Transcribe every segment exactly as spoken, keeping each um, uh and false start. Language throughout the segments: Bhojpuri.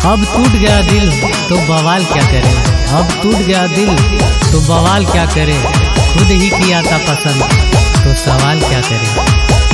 अब टूट गया दिल तो बवाल क्या करे, अब टूट गया दिल तो बवाल क्या करे, खुद ही किया था पसंद तो सवाल क्या करे।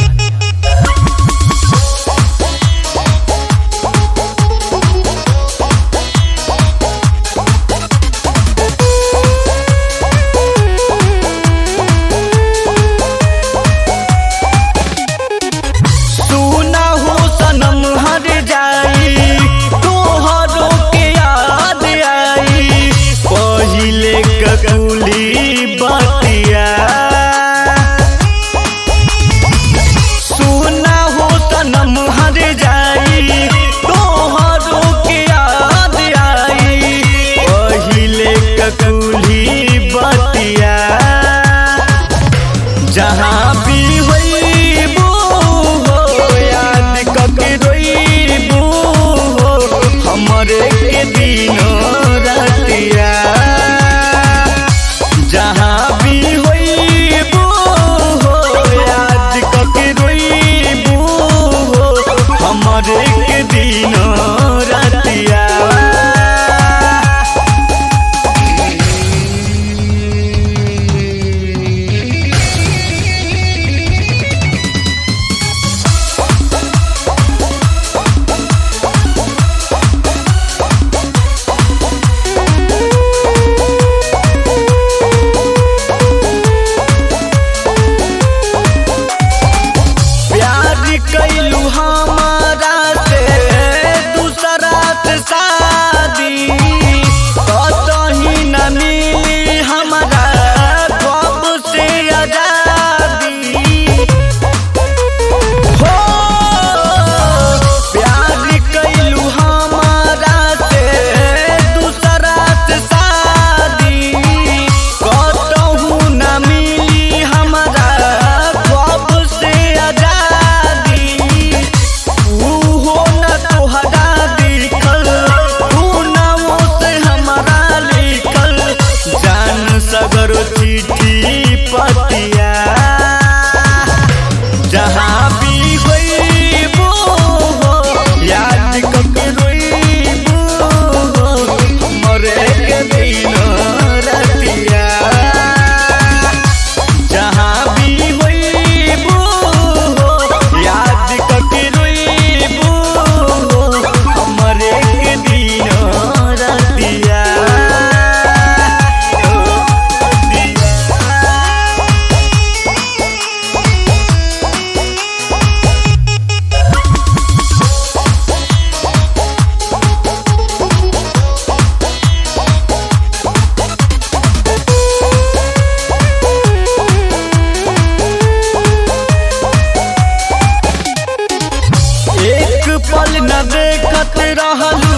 जहाँ भी होइबू हो याद कके रोइबू हो हमरे के दिनों रातिया। जहाँ भी होइबू हो याद कके रोइबू हो हमरे के दिनों रातिया। कैलू हमारा से दूसरा से शादी कतही न मिली हमारा कब से आजादी हो। प्यार कैलू हमारा से दूसरा से शादी कतहू न मिली हमारा कब से आजादी। सगर चिट्ठी पतिया जहाँ भी होइबू हो याद कके रोइबू हो हमरे के दिनों रातिया। जहाँ भी होइबू हो याद कके रोइबू हो हमरे के दिनों रातिया। पल न देखत रहल